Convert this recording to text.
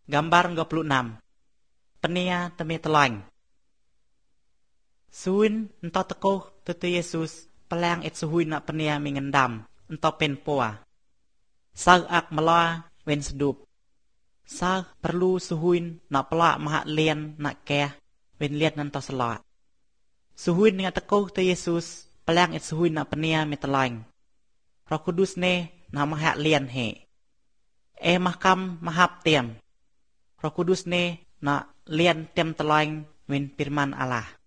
Gambar 26 Penia temi telang Suin entah tekoh tutu Yesus pelang it suhuin nak penia mengendam entah pen poa. Sag ak meloa wen sedup. Sag perlu suhuin nak pelak mahak lian nak keh wen lian entah selak. Suhuin dengan tekoh tu Yesus pelang it suhuin nak penia metelang. Roh Kudus ne nak mahak lian he. Mahkam mahap tiam. Roh Kudus ne nak lian tiam telang wen firman Allah.